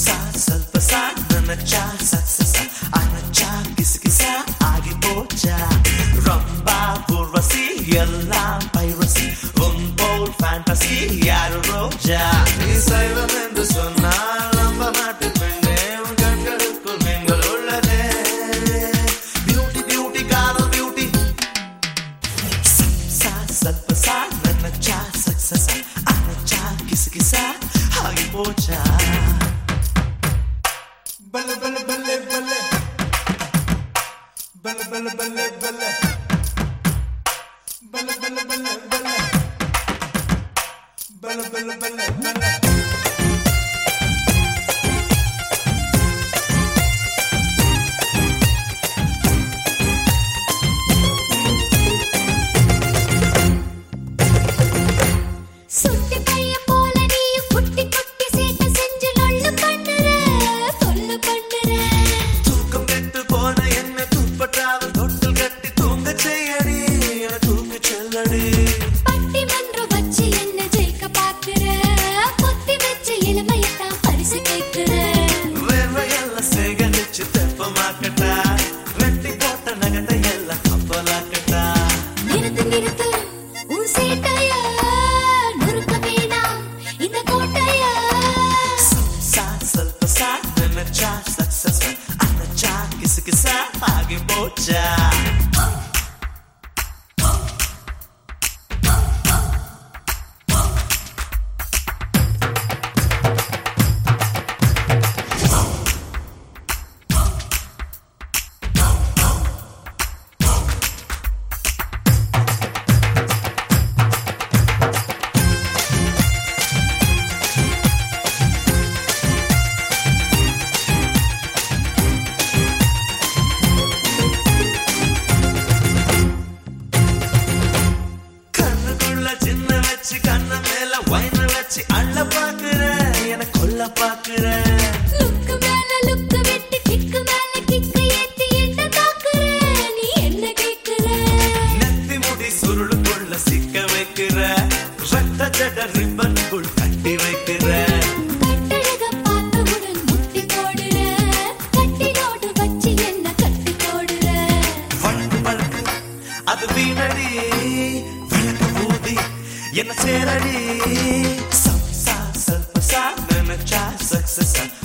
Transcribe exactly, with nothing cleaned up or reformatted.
சா சல்ப சா நனச்சா சக்சஸா அனச்சா கிசு கிசா ஆகி போச்சா ரம்பா பூர்வசி எல்லாம் பைரசி உன் போல் ஃபேண்டசி யாரு ரோஜா நீ சைவம் என்று சொன்னால் நம்ப மாட்டேன் பெண்ணே உன் கண்களுக்குள் நீங்கள் உள்ளதே பியூட்டி பியூட்டி காதல் பியூட்டி சா சல்ப சா நனச்சா சக்சஸா அனச்சா கிசு கிசா ஆகி போச்சா Belle, belle, belle, belle. Belle, belle, belle, belle. Belle, belle, belle, belle. Belle, belle, belle, belle. அது வீணடி விளக்கு ஊதி என்ன சேரடி சா சல்ப சா நனச்சா சக்சஸா